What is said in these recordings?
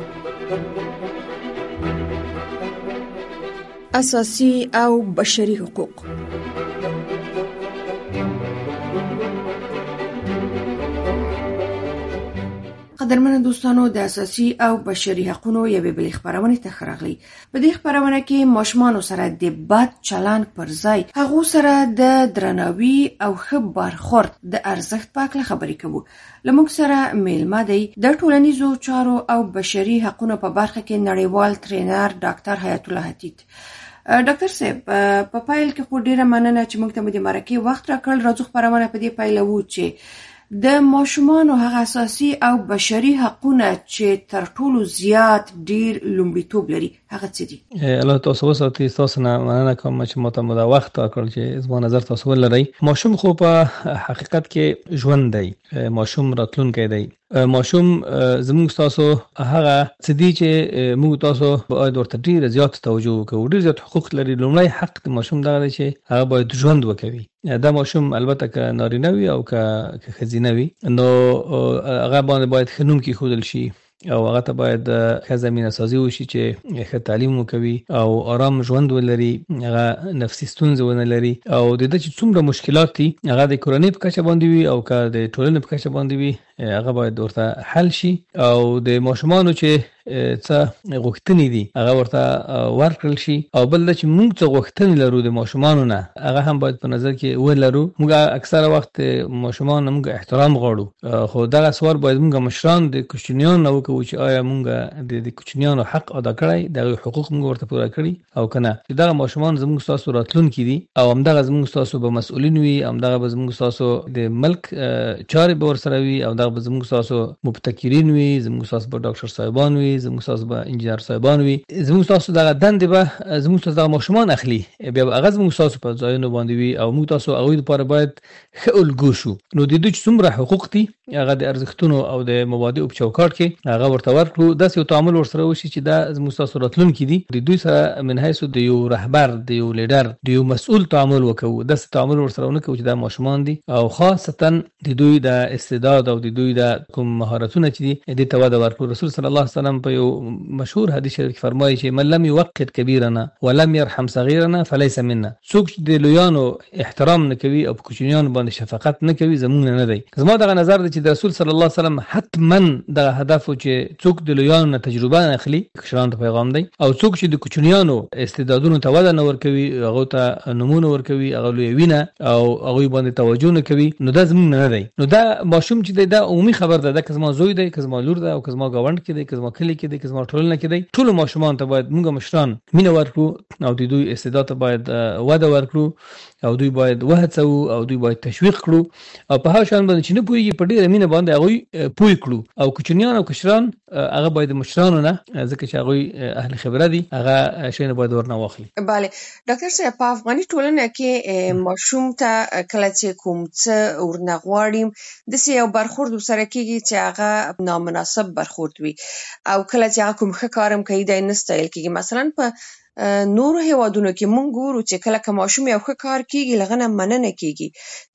اساسي او بشري حقوق. قدرمن دوستانو، د اساسي او بشري حقوقو یوې بلې خبرونه ته راغلي. په دې خبرونه کې ماشومان سره د بد چلند پر ځای هغه سره د درناوي او ښه برخورد د ارزښت په اړه خبرې کوو. لمونږ سره میلمه دی د ټولنیزو چارو او بشري حقوقو په برخه کې نړیوال ټرینر ډاکټر حیات الله حتیت. ډاکټر صاحب، په پایل کې خو ډیره مننه چې موږ ته د مرکه وخت راکړل. راځو خبرونه په دې پایلو چې د ماشومانو هغه اساسي او بشري حقونه چې تر ټولو زیات ډیر لومړیتوب لري هغه څه دي؟ الله تاسو وساتي. تاسو نه مننه کوم چې ماته مو دا وخت راکړل چې زما نظر تاسو ولرئ. ماشوم خو په حقیقت کې ژوند دی، ماشوم راتلونکی دی. ماشوم زموږ تاسو هغه څه دي چې موږ تاسو باید ورته ډیر زیات توجه وکړو. ډیر زیات حقوق لري. لومړی حق د ماشوم دا دی چې هغه باید ژوند وکوي. دا ماشوم البته که نارینه وي او که ښځینه وي، نو هغه باندې باید ښه نوم کېښودل شي او هغه ته باید ښه زمینه سازي وشي چې ښه تعلیم وکوي او آرام ژوند ولري، هغه نفسي ستونزې ونه لري او د دې چې څومره مشکلات دي هغه د کورنۍ په کچه باندې وي او که د ټولنې په کچه باندې وي هغه باید ورته حل شي او د ماشومانو چې څه غوښتنې دي هغه ورته ورکړل شي. او بل دا چې موږ څه غوښتنې لرو د ماشومانو نه هغه هم باید په نظر کې ولرو. موږ اکثره وخت ماشومان موږ احترام غواړو، خو دغه سوال باید موږ مشران د کوچنیانو نه وکړو چې آیا موږ د کوچنیانو حق ادا کړی، دغه حقوق موږ ورته پوره کړي او کنه. چې دغه ماشومان زموږ تاسو راتلونکي دي او همدغه زموږ تاسو به مسؤلین وي، همدغه به زموږ تاسو د ملک چارې به ورسره وي او دغه به زموږ تاسو مبتکرین وي، زموږ تاسو به ډاکټر صاحبان وي، زموږ تاسو به انجینر صاحبان وي، زموږ تاسو دغه دندې به زموږ تاسو دغه ماشومان اخلي، بیا هغه زموږ تاسو په ځایونو باندې وي او موږ تاسو هغوی لپاره باید ښه الګو شو. نو د دوی چې څومره حقوق دي هغه د ارزښتونو او د مبادئو په چوکاټ کې هغه ورته ورکړو. داسې یو تعامل ورسره وشي چې دا زموږ تاسو راتلونکي دي. د دوی سره من حیث د یو رهبر، د یو لیډر، د یو مسؤل تعامل وکړو. داسې تعامل ورسره ونه کوو چې دا ماشومان دي او خاصتا د دوی د استعداد او د دوی د کوم مهارتونه چې دي دې ته وده ورکړو. رسول صلی الله علیه وسلم په یو مشهور حدیث شریف فرمایي چې من لم یوقر کبیرنا ولم يرحم صغیرنا فليس منا. څوک چې د لویانو احترام نه کوي او په کوچنیانو باندې شفقت نه کوي زمونږ نه دی. زما دغه نظر دی چې د رسول صلی الله علیه وسلم حتما دغه هدف و چې څوک د لویانو نه تجربه نه اخلي، کشرانو ته پیغام دی، او څوک چې د کوچنیانو استعدادونو ته وده نه ورکوي، هغه ته نمونه ورکوي، هغه لویوینه او هغه باندې توجه نه کوي، نو دا زمونږ نه دی. نو دا ماشوم چې دی دا عمومي خبر ده، که زما زوی دی، که زما لور ده او که زما گاوند کې دی، که زما کلی کې دی، که زما ټولنه کې دی، ټول ماشومان ته باید موږ مشران مینه ورکړو او د دوی استعداد ته باید وده ورکړو او دوی باید وهڅوو او دوی باید تشویق کړو او په هغه شان باندې چې نه پوهېږي په ډېره مینه باندې هغوی پوه کړو. او کوچنیان او کشران هغه باید د مشرانو نه، ځکه چې هغوی اهل خبره دي، هغه شیونه باید ورنه واخلي. بله ډاکټر صاحب، په افغاني ټولنه کې ماشوم ته کله چې کوم څه ورنه غواړیم داسې یو برخورد ورسره کېږي چې هغه نامناسب برخورد وي او کله چې هغه کوم ښه کار هم کوي دی نه ستایل کېږي. مثلا په نورو هیوادونو کې مونږ ګورو چې کله که ماشوم یو ښه کار کېږي له هغه نه مننه کېږي،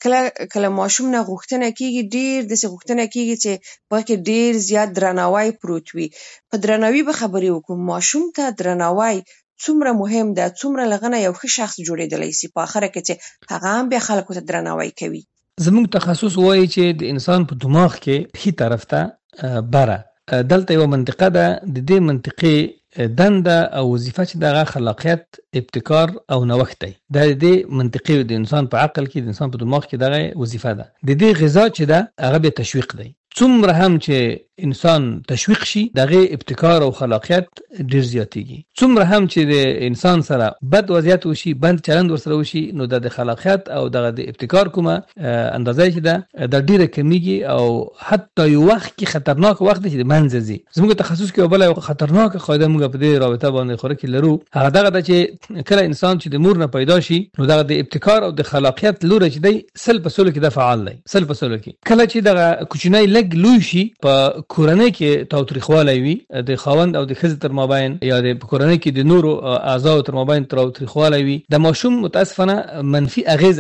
کله ماشوم نه غوښتنه کېږي، ډېر داسې غوښتنه کېږي چې په هغه کې ډېر زیات درناوی پروت وي. په درناوي به خبرې وکړو. ماشوم ته درناوی څومره مهم ده، څومره له هغه نه یو ښه شخص جوړېدلی سي په آخره کې چې هغه هم بیا خلکو ته درناوی کوي. زموږ تخصص وایي چې د انسان په دماغ کې ښي طرف ته بره دلته یوه منطقه ده، د دې منطقې دنده او وظیفه چې دغه خلاقیت، ابتکار او نوښت دی. دا د دې منطقې د انسان په عقل کې، د انسان په دماغ کې دغه وظیفه ده. د دې غذا چې ده هغه به تشویق دی. څومره هم چې انسان تشویق شي دغه ابتکار او خلاقیت ډیر زیاتېږي. څومره هم چې د انسان سره بد وضعیت وشي، بد چلند ورسره وشي، نو د خلاقیت او دغه د ابتکار کومه اندازه چې ده د ډیره کمیږي او حتی یو وخت کې خطرناک وخت چې د منځ ځي. زموږ تخصص کې بل خطرناک قاعده موږ په دې رابطه باندې خوره کې لرو، هغه دغه ده چې کله انسان چې د مور نه پیدا شي نو دغه د ابتکار او د خلاقیت لور چې دی سل په سلو کې د فعال دی. سل په سلو کې کله چې دغه کوچنی لګ لوی شي په کورنۍ کې تاوتریخوالی وي د خاوند او د ښځې تر مابین یا د کورنۍ کې د نورو اعضاو تر مابین تاوتریخوالی وي، د ماشوم متاسفانه منفي اغیز اخلي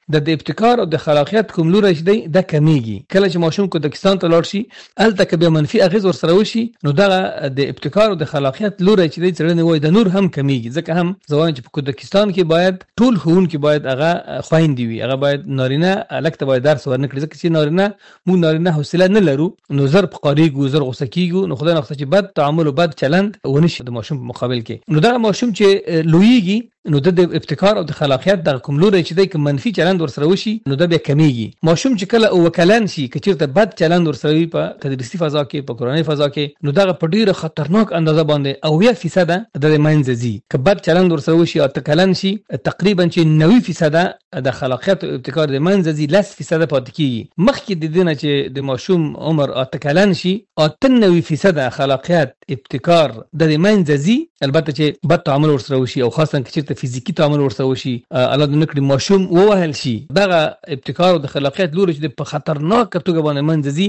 د ابتکار او د خلاقیت کوم لوري چې دی د کمیږي. کله چې ماشوم کوزاکستان ته لاړ شي الته کې به منفي اغیز ور سره وشي نو دغه د ابتکار او د خلاقیت لوري چې دی څرنه وای د نور هم کمیږي. ځکه هم ځوان چې په کوزاکستان کې باید ټول ښوونکي باید هغه خويندې وي، هغه باید نارینه الکته باید درس ورنکړي. ځکه چې نارینه حوصله نه لرو نو زر په قاریګو زر غوسه کیږو نو خدای نه خصه چې بد تعامل او بد چلند ونشي د ماشوم په مقابل کې. نو دا ماشوم چې لویږي نو د ابتکار او د خلاقیت د کوم لوري چې د منفي چلند ور سره وشي نو د بیا کمیږي. ماشوم چې کله او وکلان شي کچیرته بد چلند ور سره وي په تدریسي فضا کې په کورنۍ فضا کې نو دا په ډیره خطرناک اندازه باندې او 1% د منځزي که بد چلند ور سره وشي او تکلن شي تقریبا چې 90% د خلاقیت او ابتکار د منځزي 10% پاتې کیږي. مخکې د دینه چې د ماشوم عمر او تکلن شي او 90% خلاقیت ابتکار د منځزي البته چې بد تعامل ور سره وشي او خاصه چې فزیکی تعامل ورسره وشي الله د نکړي ماشوم ووهل شي دغه ابتکار او د خلاقیت لوري چې په خطرناک توګه باندې منځزي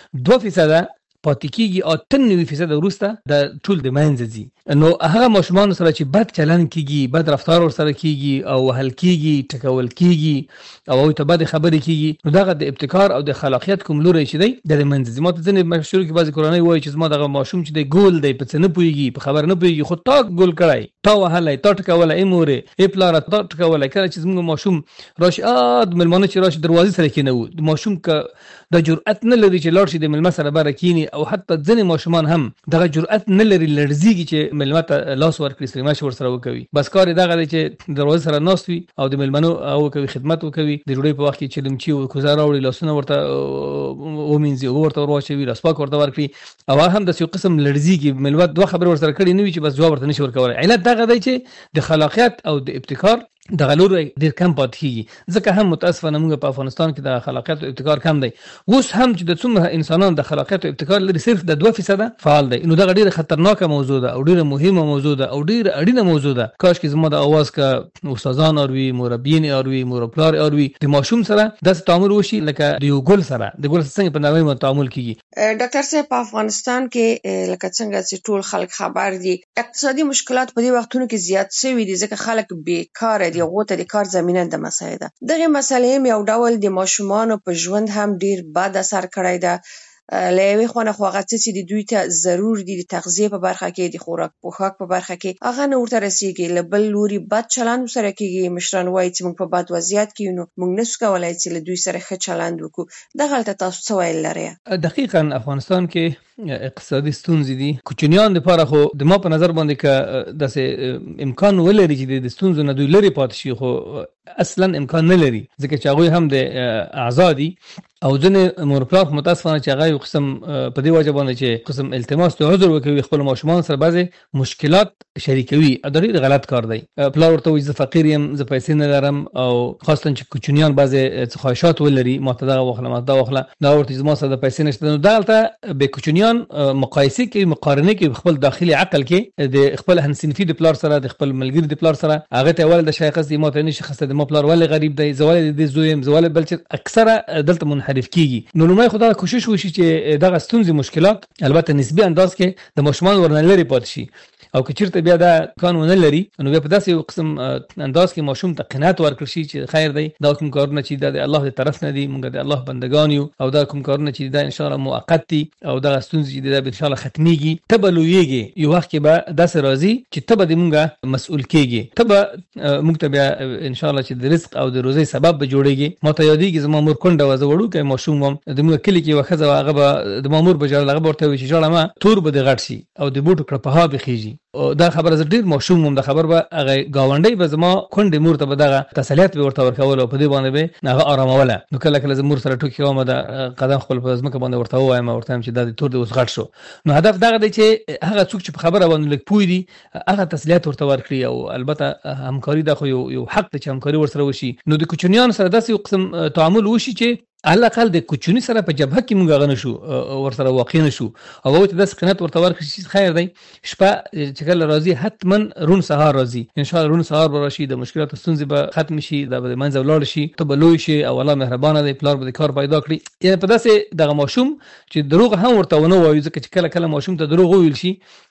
2% پاتې کیږي او 93% وروسته د ټول د منځزي. نو هغه ماشومان سره چې بد چلند کیږي بد رفتار ورسره کیږي او وهل کیږي ټکول کیږي او ته بد خبرې کیږي نو دغه د ابتکار او د خلاقیت کوم لوري چې دی د منځزي. ماته ځنې مشهور کې بعضی کورنۍ وایي چې زما دغه ماشوم چې دی ګول دی په څه نه پويږي په خبر نه پويږي خو تا ګول کړای تا وهلای تا ټکولای اموره اپلار تا ټکولای. کله چې زموږ ماشوم راشي ملمانه چې راشي دروازې سره کېنو د ماشوم ک د جرأت نه لري چې لاړ شي د ملمه سره بار کینی او حتی ځنې ماشومان هم دغه جرأت نه لري لړزيږي چې ملمه ته لاس ورکړي سریماش ور سره وکوي. بس کار دغه دی چې دروازه سره ناست وي او د ملمنو او کوي خدمت وکوي د ډوډۍ په وخت کې چې لمچي او کوزار راوړي لاسونه ورته ومنځي ورته ورواچوي لاسپاک ورته ورکړي او هم د یو قسم لړزيږي ملمه دوه خبر ور سره کړي نه وي چې بس جواب ورته نشي ورکولای. علت دغه دی چې د خلاقیت او د ابتکار د غلور ډیر کم پاتې کیږي. ځکه هم متاسفانه موږ په افغانستان کې د خلاقیت او ابتکار کم دی. اوس هم چې د څومره انسانان د خلاقیت او ابتکار لري صرف د 2% فعال دی. نو دا ډیره خطرناکه موضوع ده او ډیره مهمه موضوع ده او ډیره اړینه موضوع ده. کاش کې زموږ د اواز کا استادان اوروي مربیین اوروي مورپلار اوروي د ماشوم سره د تعامل وشي لکه د یو ګل سره د ګل څنګه په نړۍ تعامل کیږي. ډاکټر صاحب په افغانستان کې لکه څنګه چې ټول خلک خبر دي اقتصادي مشکلات په دې وختونو کې زیات شوي دي ځکه خلک بیکاره دي غوته د کار زمينه د مسایل ده. دغه مسلې یو ډول د ماشومان په ژوند هم ډیر بد اثر کړی ده. لوي خونه خو هغه څه چې دوی ته ضرور دي د تغذیه په برخه کې د خوراک پوښاک په برخه کې هغه نه ورته رسیږي. لبل لوري بد چلند سره کېږي. مشران وایي چې موږ په بد وضعیت کې نو موږ نشو کولای چې له دوی سره ښه چلند وکړو. دغه ته تاسو څه ویل لرئ؟ دقیقاً افغانستان کې اقتصادي ستونزې دي. کوچنیان لپاره خو د ما په نظر باندې ک داسې امکان ولري چې د ستونزو نه دوی لري پاتې شي خو اصلا امکان نه لري ځکه چې هغه هم د آزادي او ځنې مورپلار متاسفانه چې هغه یو قسم په دې وجه باندې چې قسم التماس ته عذر وکوي خپل ماشومان سره بعضی مشکلات شریکوي. دا ډېر غلط کار دی. پلار ورته وایي زه فقیر یم زه پیسې نه لرم او خاصه چې کوچنیان بعضی خواهشات ولري ماته دا واخله ماته دا واخله دا ورته زما سره پیسې نشته. نو دلته به کوچنیان مقایسه کوي مقارنه کوي خپل داخلي عقل کې د خپل همصنفي د پلار سره د خپل ملګری د پلار سره هغه ته ول د شایخ دې ماته نشي خسته د ما پلار ولې غریب دی زواله د زویم زواله بل چې اکثره دلته منحرف کیږي. نو لومړی خدای کوشش وشي چې دغه ستونزې مشکلات البته نسبی انداز کې د ماشومان ورنلري پات شي او که چیرته بیا دا قانون نه لري نو بیا په داسې یو قسم انداز کې ماشوم ته قناعت ورکړي شي چې خیر دی دا کوم کارونه چې د الله د طرف نه دي موږ د الله بندگان یو او دا کوم کارونه چې دا ان شاء الله موقت دي او دا ستونزې چې دا ان شاء الله ختميږي ته به لویږي یو وخت کې به داسې راځي چې ته به د موږ مسؤل کېږي ته به موږ ته بیا ان شاء الله چې د رزق او د روزي سبب به جوړيږي. ماته یادېږي زما مور کونډه وځه وړو کې ماشوم هم د موږ کلی کې وخزه هغه به د مامور بجار هغه ورته وي چې جوړه ما تور به د غټ شي او د بوټو کړه په ها بخيږي. دا خبره ډیر ماشوم هم د خبر به هغه گاونډي به زما کونډې مور ته به دغه تسلیت به ورته ورکول او په دې باندې به هغه آراموله. نو کله کله زمور سره ټوکی کوم دا قدم خپل په ځمکه باندې ورته وایم ورته چې دا د تور د اوس غټ شو. نو هدف دغه دی چې هغه څوک چې په خبره باندې لګ پوي دي هغه تسلیت ورته ورکړي او البته همکاري د خو یو حق ته چې همکاري ورسره وشي. نو د کوچنیان سره داسې یو قسم تعامل وشي چې على الاقل د کوچنی سره په جبهه کې موږ غنه شو ورسره واقع نه شو او وته د سقنات ورته ورکړي خیر دی شپه چې کله راځي حتما رون سهار راځي ان شاء الله رون سهار به راشي د مشکلات ستونزې به ختم شي د منځ ولاړ شي ته به لوی شي او الله مهربانه دی پلار به کار پیدا کړي. یعنی په داسې دغه ماشوم چې دروغ هم ورته ونه وایي ځکه چې کله کله ماشوم ته دروغ ویل شي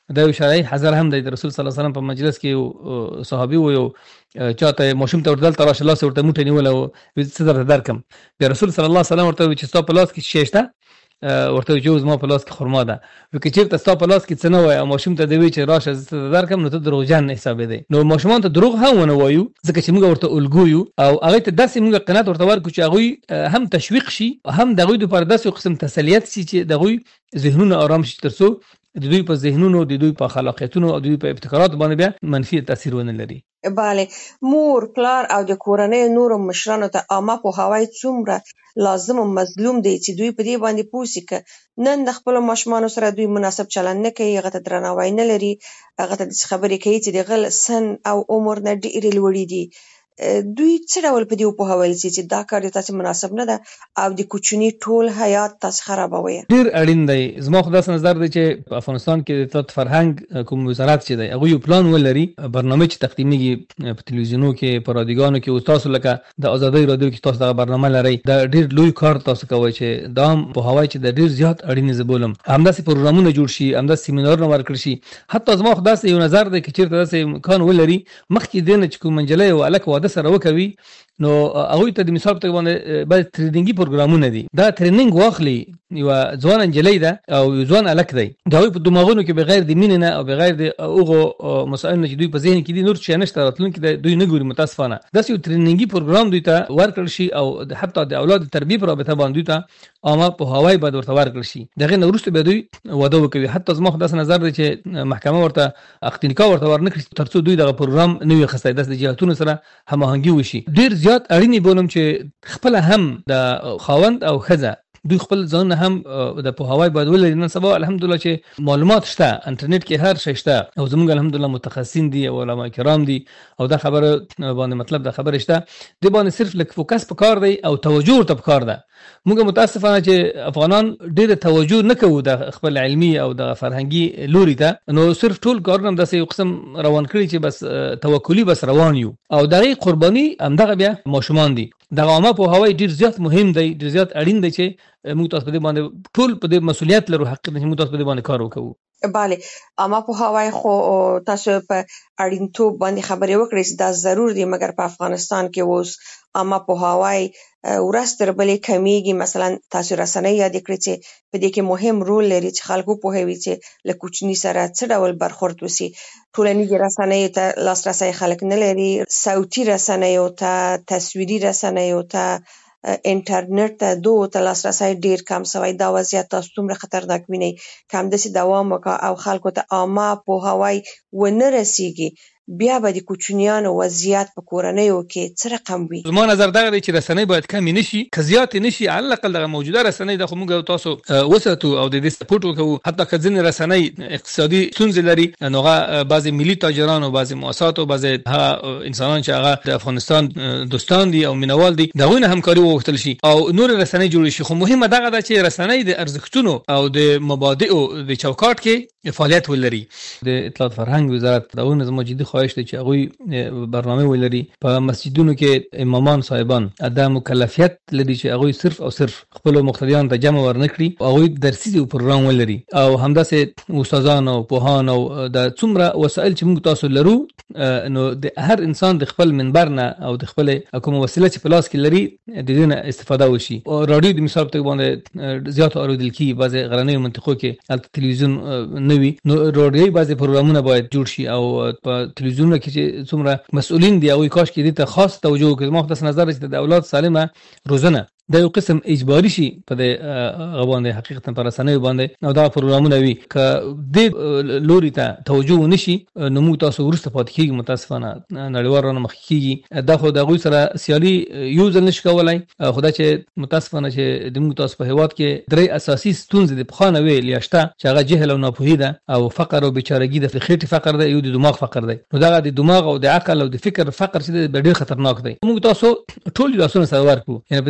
دا یو شرعي حذر هم دی د رسول صلی الله علیه وسلم په مجلس کې صحابي و یو چاته ماشوم ته وردل تر الله ورته موټه نیول او څه درته درکم د رسول صلی الله علیه وسلم ورته چې ستا په لاس کې شیشته ورته چې زما په لاس کې خرما ده وکړي چیرته ستا په لاس کې څه نه وای او ماشوم ته دی وی چې راشه زه درکم نو ته دروغجن حساب دی نو ماشومان ته دروغ هم ونه وایو ځکه چې موږ ورته الګو یو او هغه ته داسې موږ قناعت ورته ورکو چې هغه هم تشویق شي هم دغه د پر داسې قسم تسلیت شي چې دغه ذهنونه آرام شي ترڅو د دوی په ذهنونو د دوی په خلاقیتونو او د دوی په ابتکارات باندې بیا منفي تاثیر ونه لري. بله مور پلار او د کورنۍ نورو مشرانو ته عامه پوهاوی څومره لازم او مظلوم دی چې دوی په دې باندې پوه شي که نن د خپلو ماشومانو سره دوی مناسب چلند نه کوي هغه ته درناوی نه لري هغه ته خبرې کوي چې د غل سن او عمر نه ډېرې لوړې دي دوی څه ډول په دې وپوهول شي چې دا کار تاسو مناسب نه ده او د کوچني ټول حیات تاسو خرابوي. ډیر اړین دی زما خو داس نظر دی چې په افغانستان کې د اطلاعات فرهنګ کوم وزارت چې دی هغه یو پلان ولري برنامه چې تقدیمیږي په تلویزیونو کې په رادیوګانو کې او تاسو لکه د ازادۍ رادیو کې تاسو دا برنامه لري دا ډیر لوی کار تاسو کوي چې دا په هوای چې د ډیر زیات اړین زبولم همداسې پروګرامونه جوړ شي همداسې سیمینارونه ورکړي شي حتی زما خو داس یو نظر دی چې چیرته داسې امکان ولري مخکې دینه چې کوم منجلې او الک واده سره وکوي نو هغه ته د مثال په باندې باید ټریننګي پروګرامونه دي دا ټریننګ واخلي یو ځوان انجلۍ ده او ځوان الک دی دا په دماغونو کې بغیر د مینې نه او بغیر د هغه مسائل چې دوی په ذهن کې دي نور چې نشته راتلونکي دوی نه ګوري متاسفانه دا یو ټریننګي پروګرام دوی ته ورکړل شي او حتی د اولاد تربیه پر رابطه باندې دوی ته عامه په هوای باید ورته ورکړل شي دغه نو وروسته به دوی واده وکوي حتی زما خو داس نظر دی چې محکمه ورته اختنیکا ورته ورنکړي ترڅو دوی دغه پروګرام نوې خسته د جهاتونو سره هماهنګي وشي ډیر زیات اړینی بولم چې خپل هم د خاوند او خزه دوی خپل ځان هم د پوهاوی باید ولري نن سبا الحمدلله چې معلومات شته انټرنیټ کې هر شی شته او زموږ الحمدلله متخصصین دي او علما کرام دي او دا خبره باندې مطلب دا خبره شته دی باندې صرف لک فوکس پکار دی او توجه ورته پکار ده موږ متاسفانه چې افغانان ډېر توجه نه کوو د خپل علمي او د فرهنګي لوري ته نو صرف ټول کارونه داسې یو قسم روان کړي چې بس توکلی بس روان یو او دغه قرباني همدغه بیا ماشومان دي د عامه پوهاوی ډیر زیات مهم دی ډیر زیات اړین دی چې موږ تاسو په دې باندې ټول په دې مسؤلیت لرو حق دې موږ تاسو په دې باندې کار وکړو. بله عامه پوهاوی خو تاسو په اړینتوب باندې خبرې وکړې چې دا ضرور دی مګر په افغانستان کې اوس عامه پوهاوی ورځ تر بلې کمیږي مثلا تاسو رسنۍ یاد کړئ چې په دې کې مهم رول لري چې خلکو پوهوي چې له کوچني سره څه ډول برخورد وسی ټولنیزې رسنۍ ته لاسرسی خلک نه لري صوتي رسنۍ ته تصویري رسنۍ ته انټرنیټ ته دوه ته لاسرسی ډیر کم شوی دا وضعیت تاسو څومره خطرناک وینئ که همداسې دوام وکړي او خلکو ته عامه پوهاوی ونه رسیږي بیا به د کوچنیانو وضعیت په کورنیو کې څه رقم وي. زما نظر دغه دی چې رسنۍ باید کمې نشي که زیاتې نشي على الاقل دغه موجوده رسنۍ د خو موږ تاسو وساتو او د دې سپورټ وکړو حتی که ځینې رسنۍ اقتصادي ستونزې لري نو هغه بعضې ملي تاجران او بعضې مؤسسات او بعضې هغه انسانان چې هغه د افغانستان دوستان دي او مینوال دي د هغوی نه همکاري وغوښتل شي او نور رسنۍ جوړې شي خو مهمه دغه ده چې رسنۍ د ارزښتونو او د مبادئو د چوکاټ کې فعالیت ولري. د اطلاعات فرهنګ وزارت دا ونه زما جدي خواهش دی چې هغوی برنامه ولري په مسجدونو کې امامان صاحبان د مکلفیت لري چې هغوی صرف او صرف خپل مقتدیان ته جمع ورنکړي هغوی درسي پروګرام ولري او همداسې استادان او پوهان او د څومره وسایل چې موږ تاسو لرو نو د هر انسان د خپل منبر نه او د خپل کوم وسیله چې په لاس کې لري د دې نه استفاده وشي او رادیو د مثال په باندې زیات اوریدل کی بعضې غرنیو منطقو کې تلویزیون نوي نو رادیوي بعضې پروګرامونه باید جوړ شي او په تلویزیونونو کې چې څومره مسؤلین دي او کاش کې دې ته خاص توجه وکړي ما خو داسې نظر چې د اولاد سالمه روزنه دا یو قسم اجباري شي په دې غوښنه حقیقتا پر رسنیو باندې او دا پروګرامونه وي ک د لوري ته توجه ونشي نو موږ تاسو ورسته پات کیږي متاسفانه نړیوال رانه مخ کیږي دا خو د غوي سره سیالي یو ځل نشي کولای خدای چې متاسفانه چې د موږ تاسو په هیواد کې درې اساسي ستونزې د بخانه وی لیاشته چې هغه جهل او ناپوهي ده او فقر او بیچارهګي د خېټي فقر ده یو د دماغ فقر ده نو دا د دماغ او د عقل او د فکر فقر چې ډېر خطرناک دی موږ تاسو ټول لاسونه سره ورکو یعنی په دې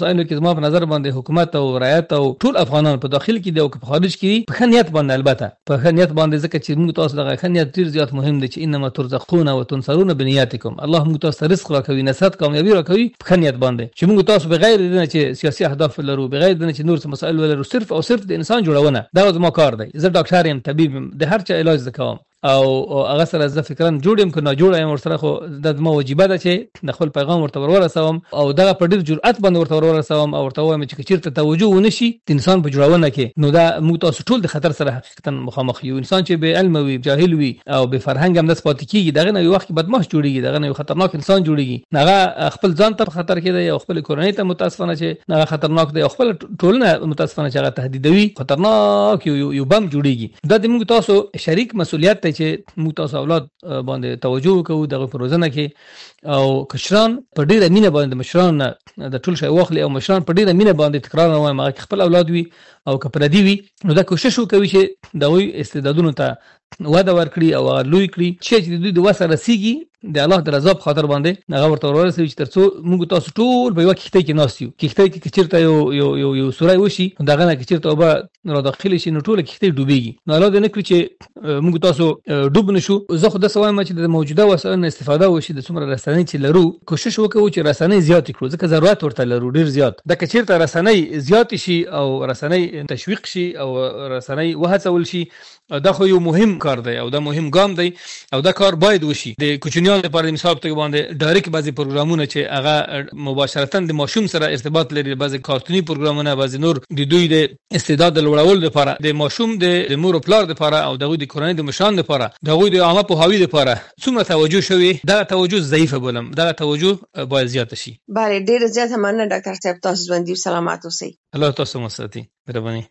مسایلو کې زما په نظر باندې حکومت او رعایت او ټول افغانان په داخل کې دی او په خارج کې په خنیت باندې البته په خنیت باندې ځکه چې موږ تاسو دغه خنیت ډیر زیات مهم دی چې انما ترزقون وتنصرون بنیاتکم الله موږ تاسو رزق راکوي نصرت کامیابی راکوي په خنیت باندې چې موږ تاسو بغیر دنه چې سیاسي اهداف لرو بغیر دنه چې نور څه مسایل ولرو صرف او صرف د انسان جوړونه دا زما کار دی زه ډاکټر یم طبيب یم د هر چا علاج وکوم او هغه سره زه فکرن جوړم کنه جوړم ورسره خو د ما واجبہ ده چې د خپل پیغام ورته ورسوم او دا په ډیر جرأت باندې ورته ورسوم او ورته وایم چې چیرته توجه ونشي د انسان په جوړونه کې نو دا موږ تاسو ټول د خطر سره حقیقتا مخامخ یو انسان چې به علم وي جاهل وي او به فرهنګ هم د سپات کیږي دغه نو وخت بدمعش جوړیږي دغه نو خطرناک انسان جوړیږي هغه خپل ځان ته خطر کې دی او خپل کورنۍ ته متاسفانه چې هغه خطرناک دی او خپل ټولنه متاسفانه چې هغه تهدیدوي خطرناک یو بم جوړیږي دا د موږ تاسو شریک مسؤلیت دی چې موږ تاسو اولاد باندې توجه وکړو دغه پروژه کې او کشران په ډیره مینه باندې مشران د ټول شی واخلي او مشران په ډیره مینه باندې تکرار نه وایم هغه خپل اولاد وي او کپردي وي نو دا کوشش وکوي چې دغه استعدادونو ته وده ورکړي او لوی کړي چې د دوی د وسه رسیږي د الله د رضا په خاطر باندې هغه ورته ورسوي چې ترڅو موږ تاسو ټول په یو کښته کې ناست یو کښته کې چیرته یو سورای وشي دغه نه چیرته اوبه را داخلي شي نو ټول کښته ډوبېږي نو الله دې نه کړی چې موږ تاسو ډوب نشو زه خو د سوایم چې د موجوده وسایلو استفاده وشي د څومره رسنۍ چې لرو کوشش وکړو چې رسنۍ زیات کړو ځکه ضرورت ورته لرو ډیر زیات د کچیرته رسنۍ زیات شي او رسنۍ تشویق شي او رسنۍ وهڅول شي دا خو یو مهم کار دی او دا مهم ګام دی او دا کار باید وشي د کوچنیانو لپاره مثال په باندې ډایرکټ بعضي پروګرامونه چې هغه مباشرتا د ماشوم سره ارتباط لري بعضي کارتونی پروګرامونه بعضي نور د دوی د استعداد لوړول لپاره د ماشوم د مور او پلار لپاره او دغه د کورنۍ د مشران لپاره دغه د عامه په هوی لپاره څومره توجه شوی دا توجه ضعیفه بولم دا توجه باید زیات شي بله ډیر زیات مننه ډاکټر صاحب تاسو ژوندي سلامات اوسئ الله تاسو مو ساتي مهرباني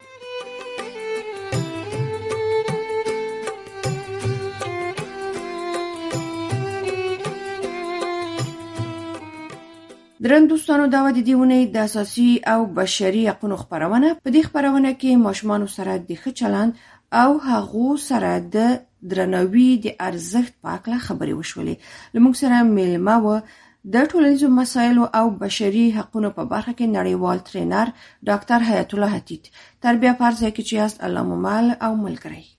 درن دوستانو دا د دیونه د اساسي او بشري حقوقو خبرونه په دې خبرونه کې ماشومان سره د ښه چلند او هغه سره د درناوي د ارزښت په اړه خبرې وشولې لمونږ سره ملما و د ټولنیزو مسایلو او بشري حقوقو په برخه کې نړیوال ټرینر ډاکټر حیات الله حتیت تربیه پارځه کې چې است علامه مال او ملګری